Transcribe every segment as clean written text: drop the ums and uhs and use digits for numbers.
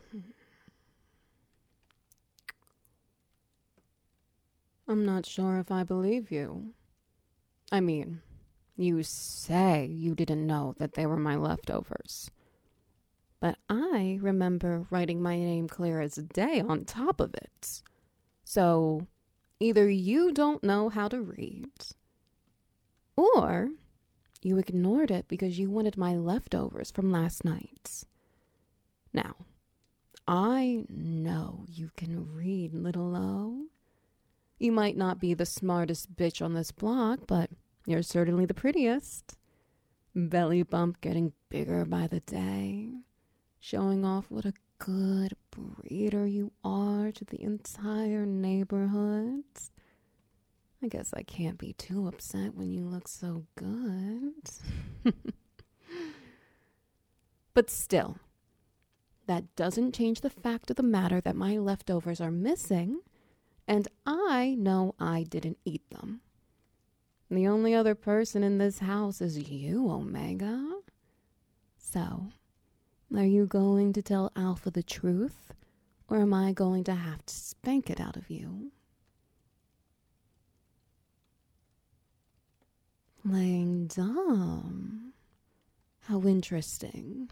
I'm not sure if I believe you. I mean, you say you didn't know that they were my leftovers. But I remember writing my name clear as day on top of it. So either you don't know how to read, or you ignored it because you wanted my leftovers from last night. Now, I know you can read, little O. You might not be the smartest bitch on this block, but you're certainly the prettiest. Belly bump getting bigger by the day, showing off what a good breeder you are to the entire neighborhood. I guess I can't be too upset when you look so good. But still, that doesn't change the fact of the matter that my leftovers are missing, and I know I didn't eat them. The only other person in this house is you, Omega. So, are you going to tell Alpha the truth, or am I going to have to spank it out of you? Playing dumb. How interesting.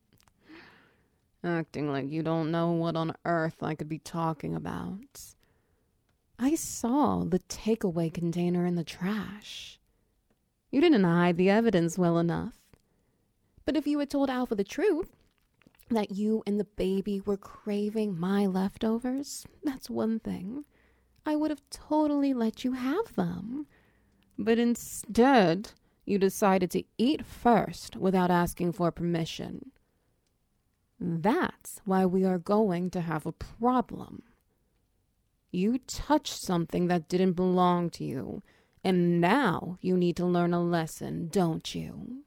Acting like you don't know what on earth I could be talking about. I saw the takeaway container in the trash. You didn't hide the evidence well enough. But if you had told Alpha the truth, that you and the baby were craving my leftovers, that's one thing. I would have totally let you have them. But instead, you decided to eat first without asking for permission. That's why we are going to have a problem. You touched something that didn't belong to you, and now you need to learn a lesson, don't you?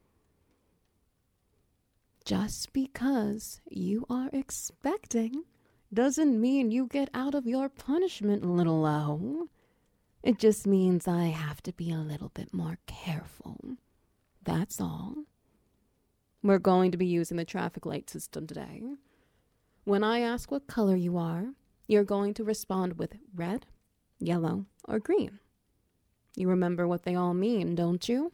Just because you are expecting doesn't mean you get out of your punishment, little O. It just means I have to be a little bit more careful. That's all. We're going to be using the traffic light system today. When I ask what color you are, you're going to respond with red, yellow, or green. You remember what they all mean, don't you?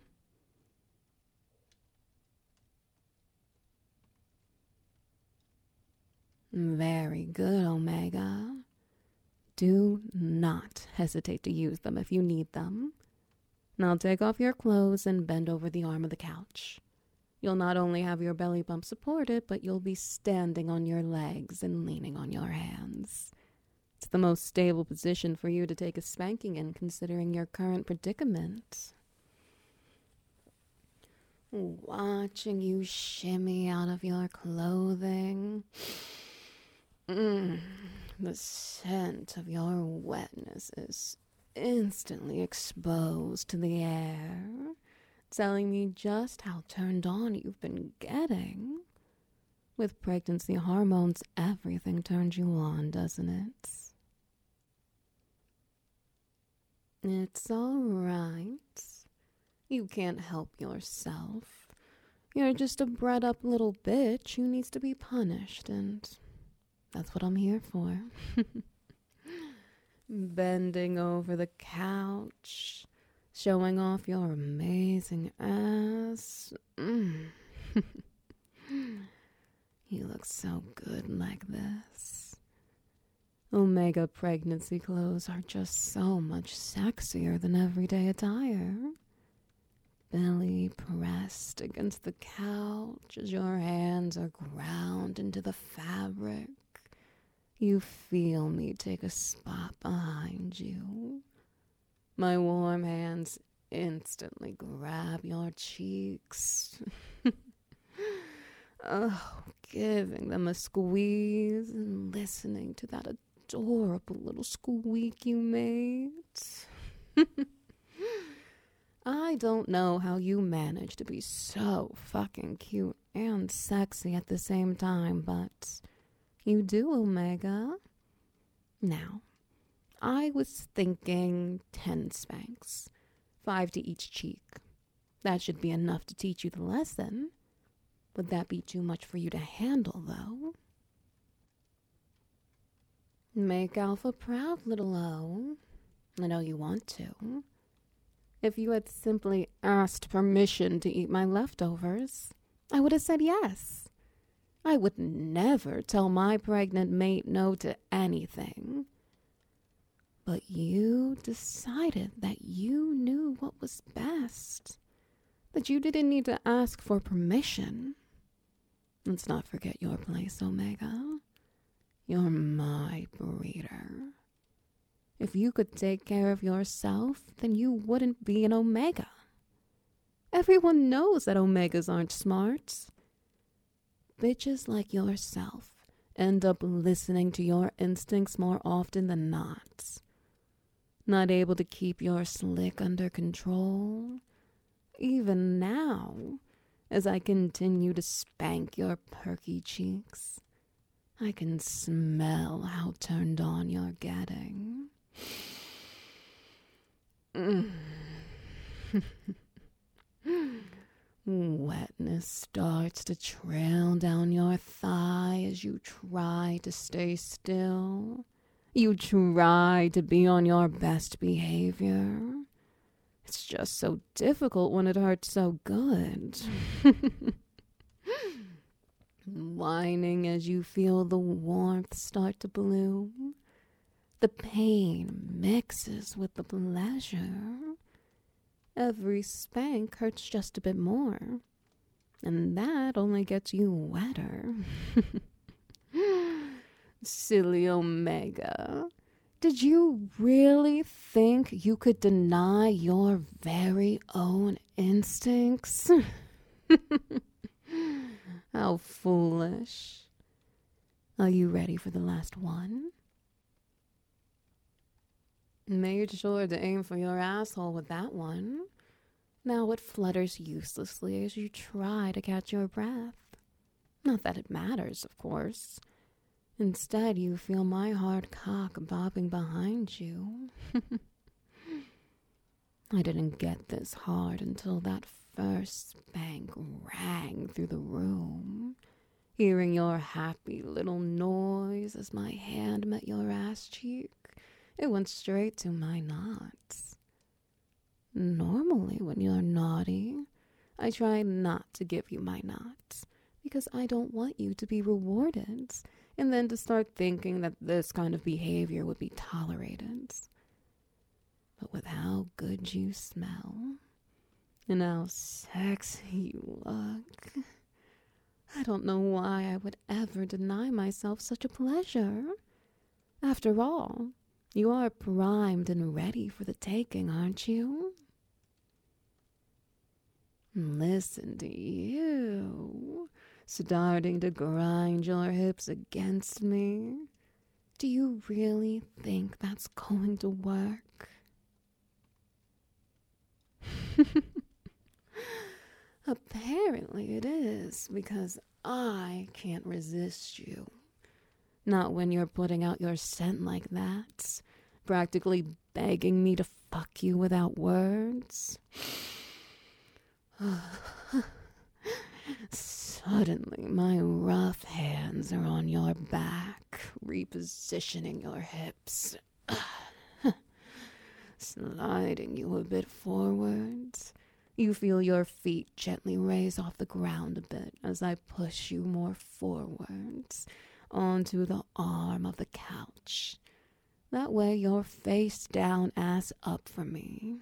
Very good, Omega. Do not hesitate to use them if you need them. Now take off your clothes and bend over the arm of the couch. You'll not only have your belly bump supported, but you'll be standing on your legs and leaning on your hands. It's the most stable position for you to take a spanking in, considering your current predicament. Watching you shimmy out of your clothing. The scent of your wetness is instantly exposed to the air, telling me just how turned on you've been getting. With pregnancy hormones, everything turns you on, doesn't it? It's all right. You can't help yourself. You're just a bred up little bitch who needs to be punished, and that's what I'm here for. Bending over the couch, showing off your amazing ass. You look so good like this. Omega pregnancy clothes are just so much sexier than everyday attire. Belly pressed against the couch as your hands are ground into the fabric. You feel me take a spot behind you. My warm hands instantly grab your cheeks. Oh, giving them a squeeze and listening to that adorable little squeak you made. I don't know how you manage to be so fucking cute and sexy at the same time, but you do, Omega. Now, I was thinking 10 spanks, 5 to each cheek. That should be enough to teach you the lesson. Would that be too much for you to handle, though? Make Alpha proud, little O. I know you want to. If you had simply asked permission to eat my leftovers, I would have said yes. I would never tell my pregnant mate no to anything. But you decided that you knew what was best, that you didn't need to ask for permission. Let's not forget your place, Omega. You're my breeder. If you could take care of yourself, then you wouldn't be an Omega. Everyone knows that Omegas aren't smart. Bitches like yourself end up listening to your instincts more often than not. Not able to keep your slick under control. Even now, as I continue to spank your perky cheeks, I can smell how turned on you're getting. Wetness starts to trail down your thigh as you try to stay still. You try to be on your best behavior. It's just so difficult when it hurts so good. Whining as you feel the warmth start to bloom. The pain mixes with the pleasure. Every spank hurts just a bit more. And that only gets you wetter. Silly Omega. Did you really think you could deny your very own instincts? How foolish. Are you ready for the last one? Made sure to aim for your asshole with that one. Now it flutters uselessly as you try to catch your breath. Not that it matters, of course. Instead, you feel my hard cock bobbing behind you. I didn't get this hard until that first spank rang through the room. Hearing your happy little noise as my hand met your ass cheek, it went straight to my knots. Normally, when you're naughty, I try not to give you my knots because I don't want you to be rewarded and then to start thinking that this kind of behavior would be tolerated. But with how good you smell and how sexy you look, I don't know why I would ever deny myself such a pleasure. After all, you are primed and ready for the taking, aren't you? Listen to you, starting to grind your hips against me. Do you really think that's going to work? Apparently it is, because I can't resist you. Not when you're putting out your scent like that, practically begging me to fuck you without words. Suddenly, my rough hands are on your back, repositioning your hips, sliding you a bit forwards. You feel your feet gently raise off the ground a bit as I push you more forwards onto the arm of the couch. That way you're face down, ass up for me.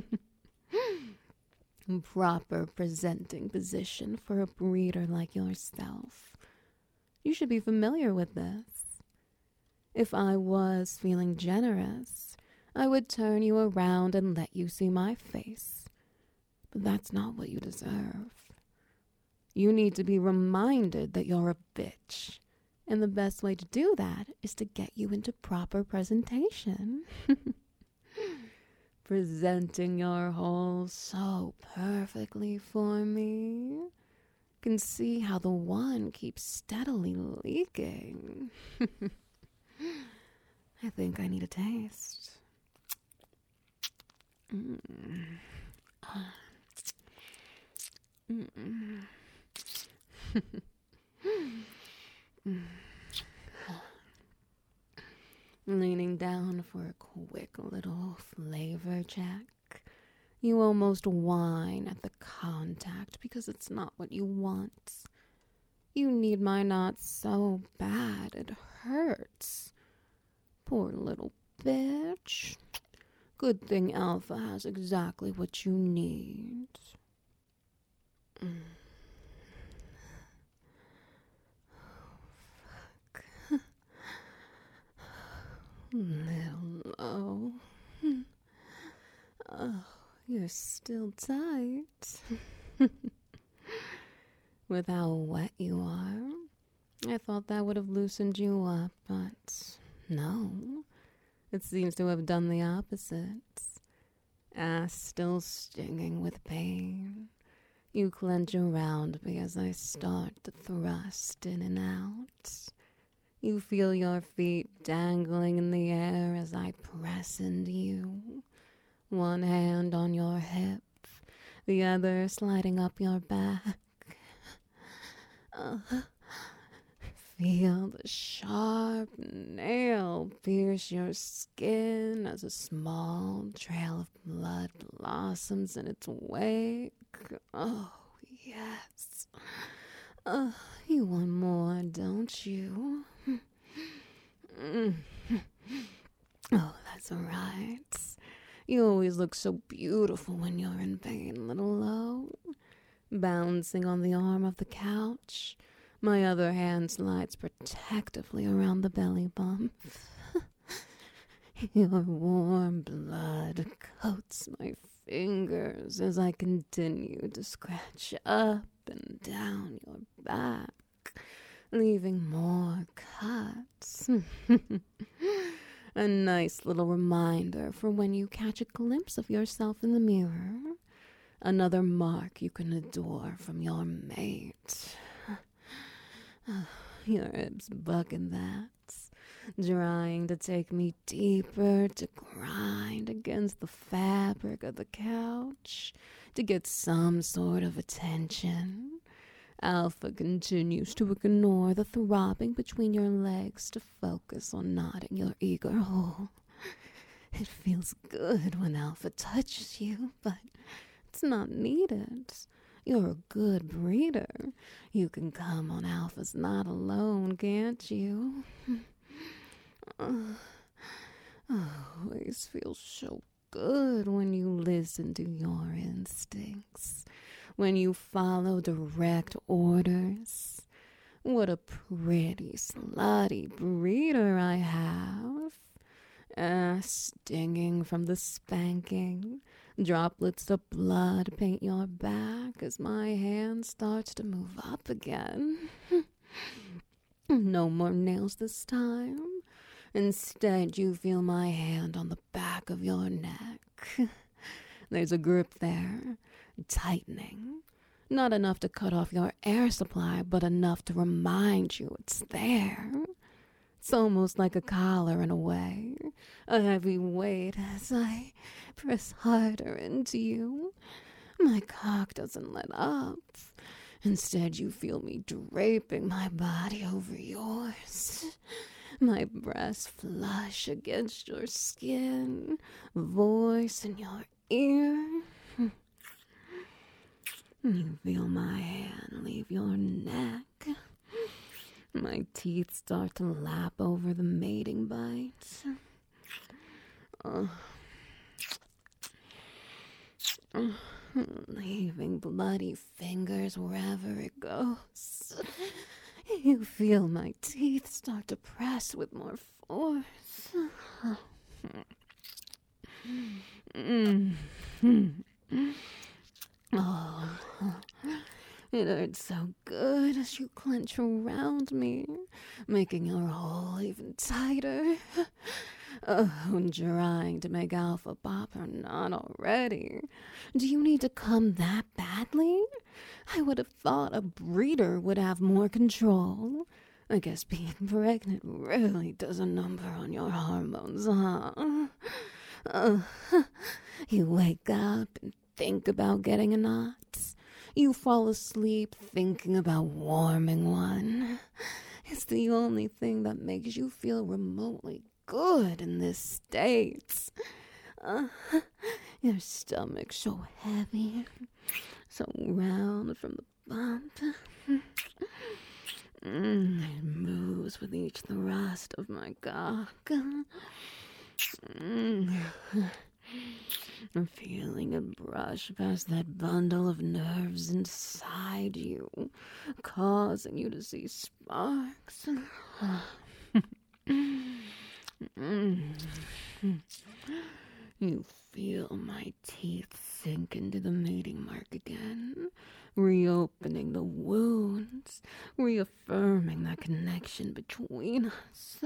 Proper presenting position for a breeder like yourself. You should be familiar with this. If I was feeling generous, I would turn you around and let you see my face. But that's not what you deserve. You need to be reminded that you're a bitch. And the best way to do that is to get you into proper presentation. Presenting your hole so perfectly for me. Can see how the one keeps steadily leaking. I think I need a taste. leaning down for a quick little flavor check. You almost whine at the contact because it's not what you want. You need my knot so bad it hurts. Poor little bitch. Good thing Alpha has exactly what you need. Little low. Oh, you're still tight. With how wet you are, I thought that would have loosened you up, but no. It seems to have done the opposite. Ass still stinging with pain. You clench around me as I start to thrust in and out. You feel your feet dangling in the air as I press into you. One hand on your hip, the other sliding up your back. Feel the sharp nail pierce your skin as a small trail of blood blossoms in its wake. Oh, yes. You want more, don't you? Oh, that's right. You always look so beautiful when you're in pain, little Lo. Bouncing on the arm of the couch, my other hand slides protectively around the belly bump. Your warm blood coats my fingers as I continue to scratch up and down your back, leaving more cuts. A nice little reminder for when you catch a glimpse of yourself in the mirror. Another mark you can adore from your mate. Your hips bucking that, trying to take me deeper, to grind against the fabric of the couch, to get some sort of attention. Alpha continues to ignore the throbbing between your legs to focus on knotting your eager hole. It feels good when Alpha touches you, but it's not needed. You're a good breeder. You can come on Alpha's knot alone, can't you? Always feels so good when you listen to your instincts, when you follow direct orders. What a pretty, slutty breeder I have. Stinging from the spanking. Droplets of blood paint your back as my hand starts to move up again. No more nails this time. Instead, you feel my hand on the back of your neck. There's a grip there, tightening. Not enough to cut off your air supply, but enough to remind you it's there. It's almost like a collar in a way, a heavy weight as I press harder into you. My cock doesn't let up. Instead, you feel me draping my body over yours. My breasts flush against your skin, voice in your ear. You feel my hand leave your neck. My teeth start to lap over the mating bite. Leaving bloody fingers wherever it goes. You feel my teeth start to press with more force. Oh, it hurts so good as you clench around me, making your hole even tighter. Oh, I'm trying to make Alpha pop her knot already. Do you need to come that badly? I would have thought a breeder would have more control. I guess being pregnant really does a number on your hormones, huh? You wake up and think about getting a knot. You fall asleep thinking about warming one. It's the only thing that makes you feel remotely good in this state. Uh, your stomach's so heavy, so round from the bump. It moves with each thrust of my cock. I'm feeling it brush past that bundle of nerves inside you, causing you to see sparks. You feel my teeth sink into the mating mark again, reopening the wounds, reaffirming that connection between us.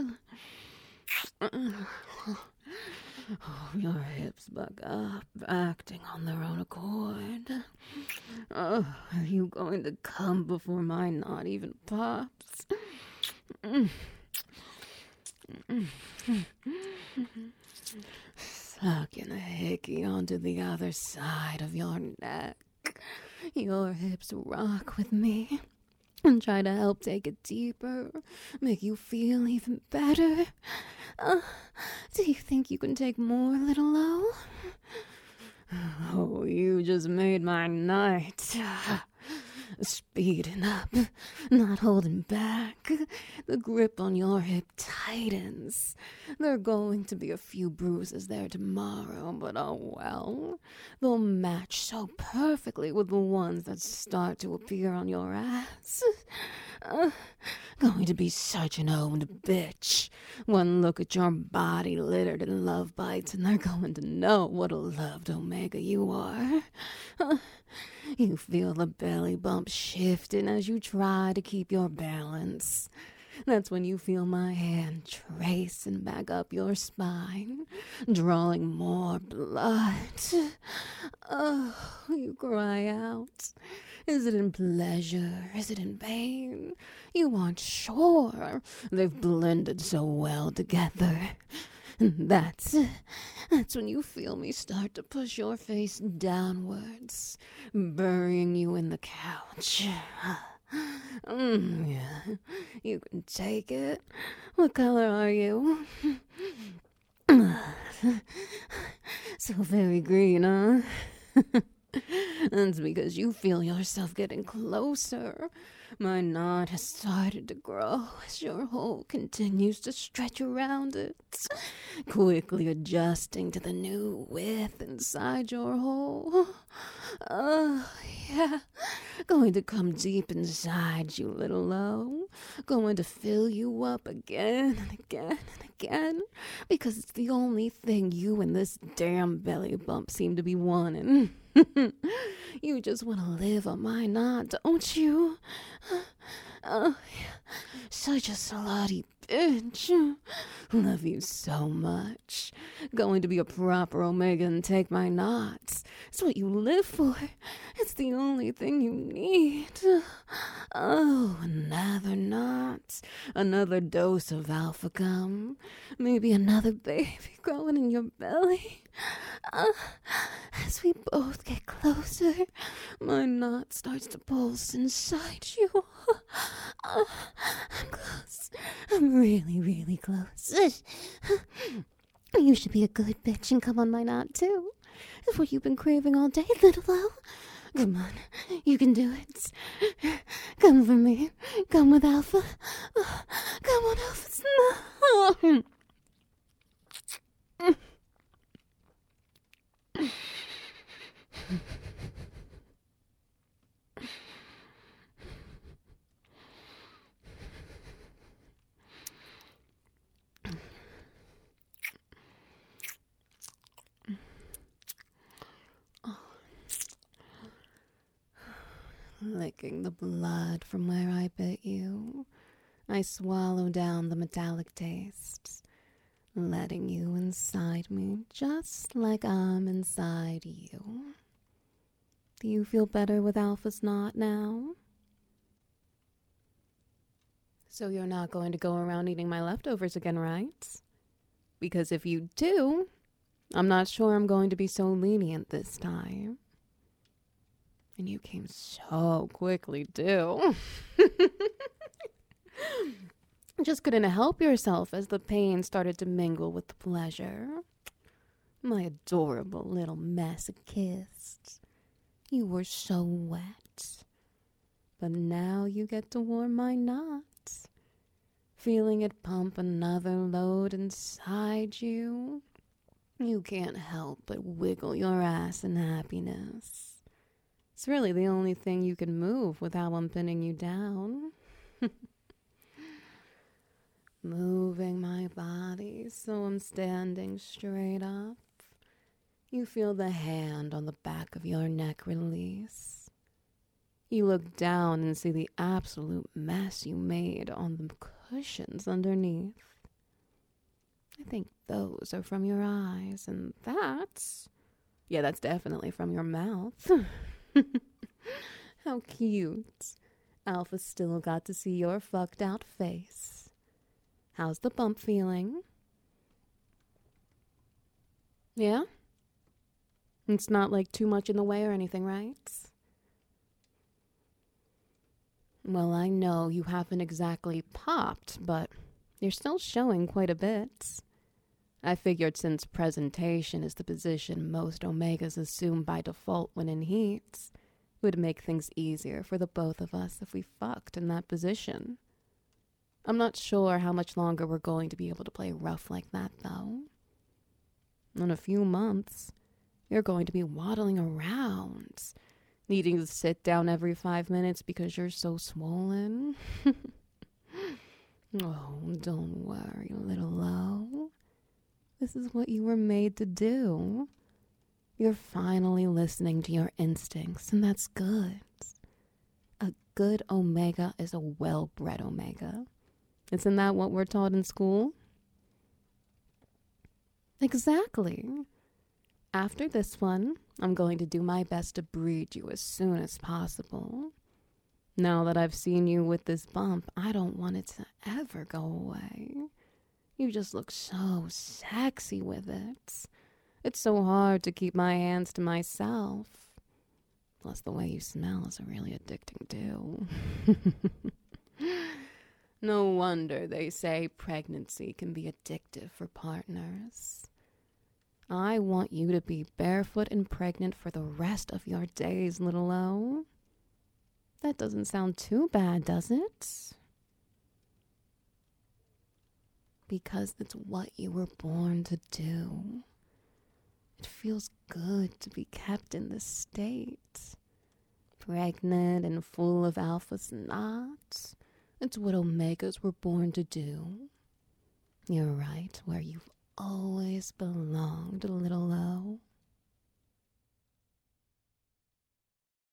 Your hips buck up, acting on their own accord. Are you going to come before my knot even pops? Sucking a hickey onto the other side of your neck. Your hips rock with me and try to help take it deeper, make you feel even better. Do you think you can take more, little O? Oh, you just made my night. Speeding up, not holding back. The grip on your hip tightens. There are going to be a few bruises there tomorrow, but oh well. They'll match so perfectly with the ones that start to appear on your ass. Going to be such an owned bitch. One look at your body littered in love bites and they're going to know what a loved omega you are. You feel the belly bump shifting as you try to keep your balance. That's when you feel my hand tracing back up your spine, drawing more blood. Oh, you cry out. Is it in pleasure? Is it in pain? You aren't sure. They've blended so well together. That's when you feel me start to push your face downwards, burying you in the couch. Yeah, you can take it. What color are you? So very green, huh? That's because you feel yourself getting closer. My knot has started to grow as your hole continues to stretch around it, quickly adjusting to the new width inside your hole. Oh, yeah. Going to come deep inside you, little O. Going to fill you up again and again and again, because it's the only thing you and this damn belly bump seem to be wanting. You just want to live on my knot, don't you? Oh, such a slutty bitch. Love you so much. Going to be a proper omega and take my knots. It's what you live for. It's the only thing you need. Oh, another knot. Another dose of alpha gum. Maybe another baby growing in your belly. As we both get closer, my knot starts to pulse inside you. I'm close. I'm really, really close. You should be a good bitch and come on my knot, too. It's what you've been craving all day, little O. Come on, you can do it. Come for me. Come with Alpha. Come on, Alpha. No. Licking the blood from where I bit you, I swallow down the metallic tastes, letting you inside me just like I'm inside you. Do you feel better with Alpha's knot now? So you're not going to go around eating my leftovers again, right? Because if you do, I'm not sure I'm going to be so lenient this time. And you came so quickly, too. Just couldn't help yourself as the pain started to mingle with the pleasure. My adorable little masochist. You were so wet. But now you get to warm my knots. Feeling it pump another load inside you. You can't help but wiggle your ass in happiness. It's really the only thing you can move without one pinning you down. Moving my body so I'm standing straight up. You feel the hand on the back of your neck release. You look down and see the absolute mess you made on the cushions underneath. I think those are from your eyes, and that's definitely from your mouth. How cute. Alpha still got to see your fucked out face. How's the bump feeling? Yeah? It's not like too much in the way or anything, right? Well, I know you haven't exactly popped, but you're still showing quite a bit. I figured since presentation is the position most omegas assume by default when in heats, it would make things easier for the both of us if we fucked in that position. I'm not sure how much longer we're going to be able to play rough like that, though. In a few months, you're going to be waddling around, needing to sit down every 5 minutes because you're so swollen. Oh, don't worry, little Lo. This is what you were made to do. You're finally listening to your instincts, and that's good. A good omega is a well-bred omega. Isn't that what we're taught in school? Exactly. After this one, I'm going to do my best to breed you as soon as possible. Now that I've seen you with this bump, I don't want it to ever go away. You just look so sexy with it. It's so hard to keep my hands to myself. Plus, the way you smell is really addicting, too. No wonder they say pregnancy can be addictive for partners. I want you to be barefoot and pregnant for the rest of your days, little Lo. That doesn't sound too bad, does it? Because it's what you were born to do. It feels good to be kept in this state. Pregnant and full of alpha knots. It's what omegas were born to do. You're right where you've always belonged, little Lo.